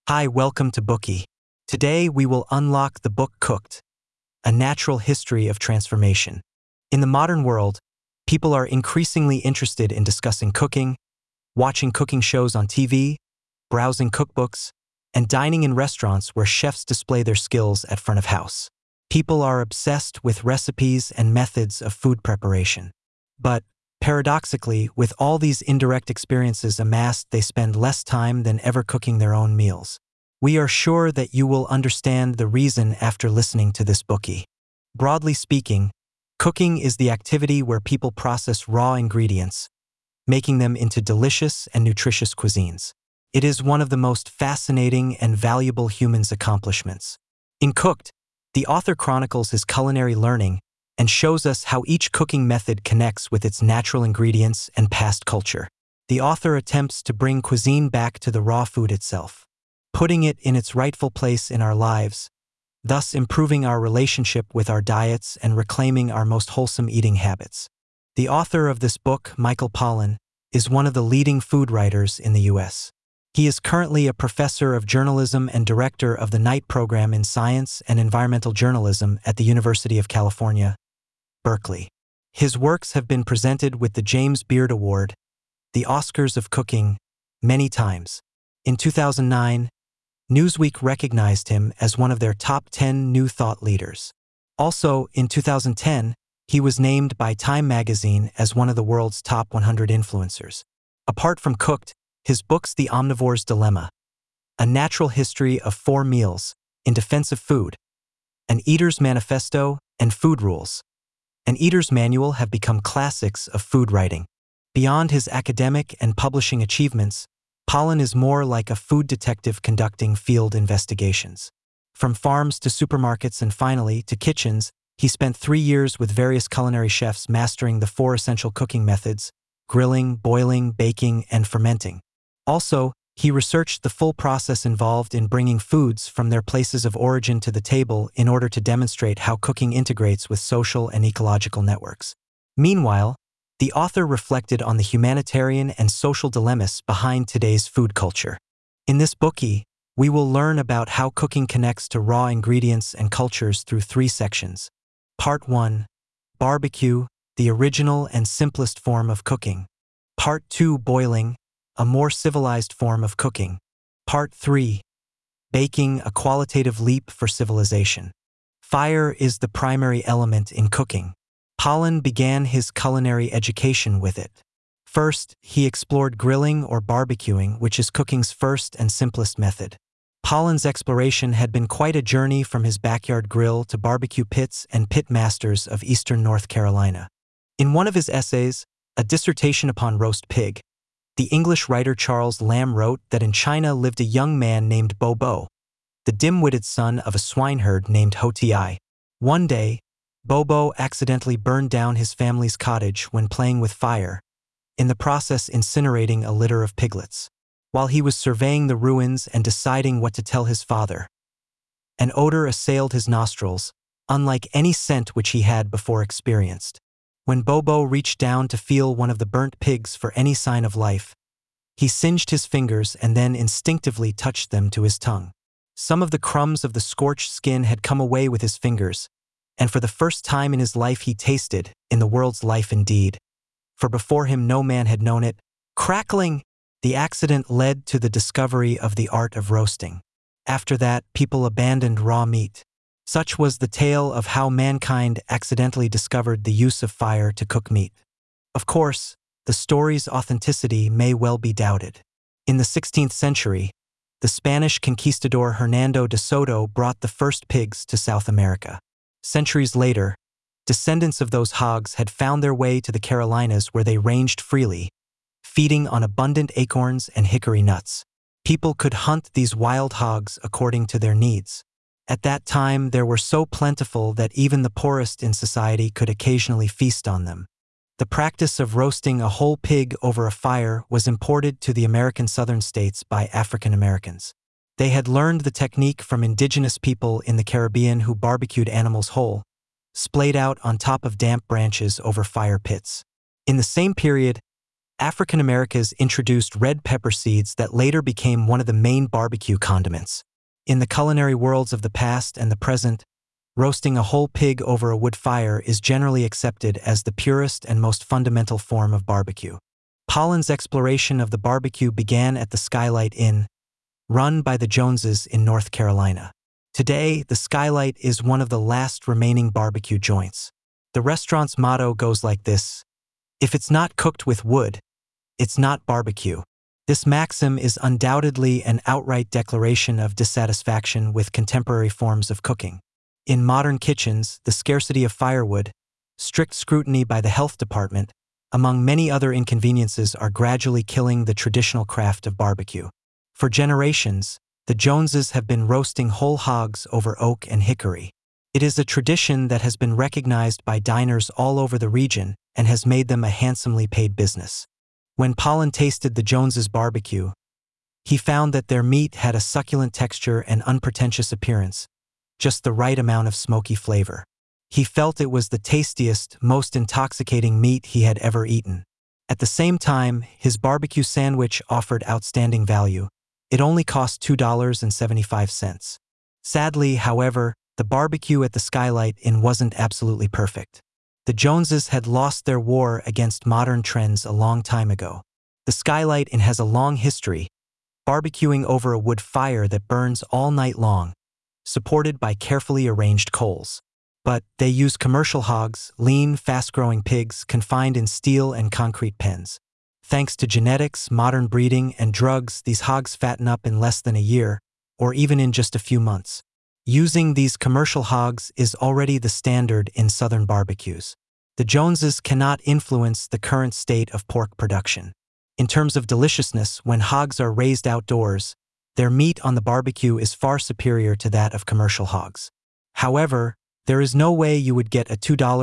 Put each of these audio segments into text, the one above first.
Hi, welcome to Bookie. Today we will unlock the book Cooked, A Natural History of Transformation. In the modern world, people are increasingly interested in discussing cooking, watching cooking shows on TV, browsing cookbooks, and dining in restaurants where chefs display their skills at front of house. People are obsessed with recipes and methods of food preparation. But, paradoxically, with all these indirect experiences amassed, they spend less time than ever cooking their own meals. We are sure that you will understand the reason after listening to this Bookie. Broadly speaking, cooking is the activity where people process raw ingredients, making them into delicious and nutritious cuisines. It is one of the most fascinating and valuable human accomplishments. In Cooked, the author chronicles his culinary learning and shows us how each cooking method connects with its natural ingredients and past culture. The author attempts to bring cuisine back to the raw food itself, putting it in its rightful place in our lives, thus improving our relationship with our diets and reclaiming our most wholesome eating habits. The author of this book, Michael Pollan, is one of the leading food writers in the U.S. He is currently a professor of journalism and director of the Knight Program in Science and Environmental Journalism at the University of California, Berkeley. His works have been presented with the James Beard Award, the Oscars of Cooking, many times. In 2009, Newsweek recognized him as one of their top 10 new thought leaders. Also, in 2010, he was named by Time magazine as one of the world's top 100 influencers. Apart from Cooked, his books The Omnivore's Dilemma, A Natural History of 4 Meals in Defense of Food, An Eater's Manifesto, and Food Rules, An Eater's Manual have become classics of food writing. Beyond his academic and publishing achievements, Pollan is more like a food detective conducting field investigations. From farms to supermarkets and finally to kitchens, he spent 3 years with various culinary chefs mastering the 4 essential cooking methods: grilling, boiling, baking, and fermenting. Also, he researched the full process involved in bringing foods from their places of origin to the table in order to demonstrate how cooking integrates with social and ecological networks. Meanwhile, the author reflected on the humanitarian and social dilemmas behind today's food culture. In this Bookie, we will learn about how cooking connects to raw ingredients and cultures through 3 sections. Part 1. Barbecue, the original and simplest form of cooking. Part 2. Boiling, a more civilized form of cooking. Part 3. Baking, a qualitative leap for civilization. Fire is the primary element in cooking. Pollan began his culinary education with it. First, he explored grilling or barbecuing, which is cooking's first and simplest method. Pollan's exploration had been quite a journey from his backyard grill to barbecue pits and pit masters of eastern North Carolina. In one of his essays, A Dissertation upon Roast Pig, the English writer Charles Lamb wrote that in China lived a young man named Bobo, the dim-witted son of a swineherd named Hou-Ti. One day, Bobo accidentally burned down his family's cottage when playing with fire, in the process incinerating a litter of piglets. While he was surveying the ruins and deciding what to tell his father, an odor assailed his nostrils, unlike any scent which he had before experienced. When Bobo reached down to feel one of the burnt pigs for any sign of life, he singed his fingers and then instinctively touched them to his tongue. Some of the crumbs of the scorched skin had come away with his fingers, and for the first time in his life he tasted, in the world's life indeed, for before him no man had known it, crackling. The accident led to the discovery of the art of roasting. After that, people abandoned raw meat. Such was the tale of how mankind accidentally discovered the use of fire to cook meat. Of course, the story's authenticity may well be doubted. In the 16th century, the Spanish conquistador Hernando de Soto brought the first pigs to South America. Centuries later, descendants of those hogs had found their way to the Carolinas where they ranged freely, feeding on abundant acorns and hickory nuts. People could hunt these wild hogs according to their needs. At that time, they were so plentiful that even the poorest in society could occasionally feast on them. The practice of roasting a whole pig over a fire was imported to the American southern states by African Americans. They had learned the technique from indigenous people in the Caribbean who barbecued animals whole, splayed out on top of damp branches over fire pits. In the same period, African Americans introduced red pepper seeds that later became one of the main barbecue condiments. In the culinary worlds of the past and the present, roasting a whole pig over a wood fire is generally accepted as the purest and most fundamental form of barbecue. Pollen's exploration of the barbecue began at the Skylight Inn, run by the Joneses in North Carolina. Today, the Skylight is one of the last remaining barbecue joints. The restaurant's motto goes like this: "If it's not cooked with wood, it's not barbecue." This maxim is undoubtedly an outright declaration of dissatisfaction with contemporary forms of cooking. In modern kitchens, the scarcity of firewood, strict scrutiny by the health department, among many other inconveniences are gradually killing the traditional craft of barbecue. For generations, the Joneses have been roasting whole hogs over oak and hickory. It is a tradition that has been recognized by diners all over the region and has made them a handsomely paid business. When Pollen tasted the Joneses' barbecue, he found that their meat had a succulent texture and unpretentious appearance, just the right amount of smoky flavor. He felt it was the tastiest, most intoxicating meat he had ever eaten. At the same time, his barbecue sandwich offered outstanding value. It only cost $2.75. Sadly, however, the barbecue at the Skylight Inn wasn't absolutely perfect. The Joneses had lost their war against modern trends a long time ago. The Skylight Inn has a long history, barbecuing over a wood fire that burns all night long, supported by carefully arranged coals. But they use commercial hogs, lean, fast-growing pigs confined in steel and concrete pens. Thanks to genetics, modern breeding, and drugs, these hogs fatten up in less than a year, or even in just a few months. Using these commercial hogs is already the standard in Southern barbecues. The Joneses cannot influence the current state of pork production. In terms of deliciousness, when hogs are raised outdoors, their meat on the barbecue is far superior to that of commercial hogs. However, there is no way you would get a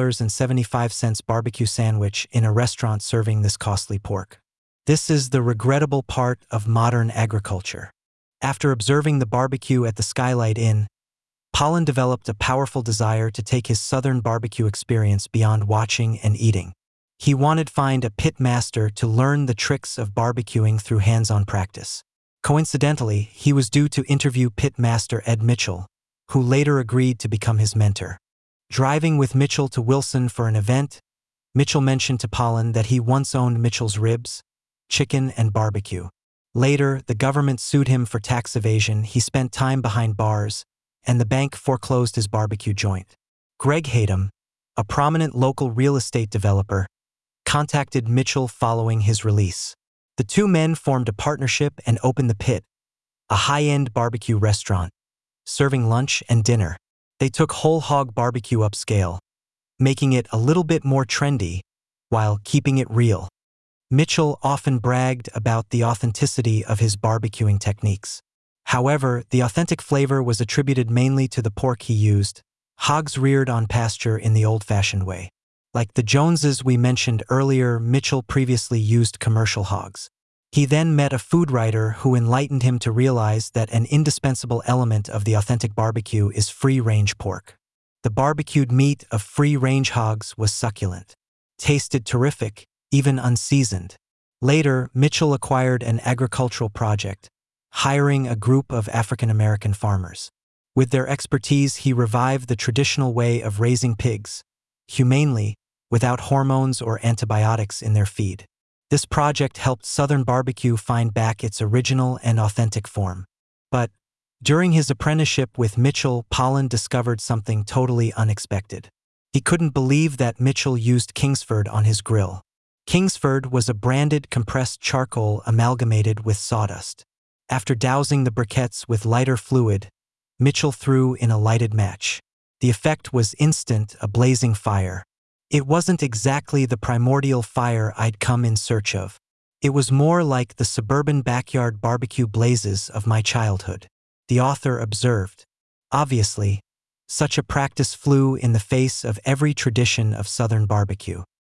$2.75 barbecue sandwich in a restaurant serving this costly pork. This is the regrettable part of modern agriculture. After observing the barbecue at the Skylight Inn, Pollen developed a powerful desire to take his Southern barbecue experience beyond watching and eating. He wanted to find a pit master to learn the tricks of barbecuing through hands-on practice. Coincidentally, he was due to interview pit master Ed Mitchell, who later agreed to become his mentor. Driving with Mitchell to Wilson for an event, Mitchell mentioned to Pollen that he once owned Mitchell's ribs, chicken, and barbecue. Later, the government sued him for tax evasion. He spent time behind bars, and the bank foreclosed his barbecue joint. Greg Hayden, a prominent local real estate developer, contacted Mitchell following his release. The two men formed a partnership and opened The Pit, a high-end barbecue restaurant, serving lunch and dinner. They took whole hog barbecue upscale, making it a little bit more trendy while keeping it real. Mitchell often bragged about the authenticity of his barbecuing techniques. However, the authentic flavor was attributed mainly to the pork he used, hogs reared on pasture in the old-fashioned way. Like the Joneses we mentioned earlier, Mitchell previously used commercial hogs. He then met a food writer who enlightened him to realize that an indispensable element of the authentic barbecue is free-range pork. The barbecued meat of free-range hogs was succulent, tasted terrific, even unseasoned. Later, Mitchell acquired an agricultural project, hiring a group of African American farmers. With their expertise, he revived the traditional way of raising pigs, humanely, without hormones or antibiotics in their feed. This project helped Southern barbecue find back its original and authentic form. But during his apprenticeship with Mitchell, Pollen discovered something totally unexpected. He couldn't believe that Mitchell used Kingsford on his grill. Kingsford was a branded compressed charcoal amalgamated with sawdust. After dousing the briquettes with lighter fluid, Mitchell threw in a lighted match. The effect was instant, a blazing fire. It wasn't exactly the primordial fire I'd come in search of. It was more like the suburban backyard barbecue blazes of my childhood, the author observed. Obviously, such a practice flew in the face of every tradition of Southern barbecue.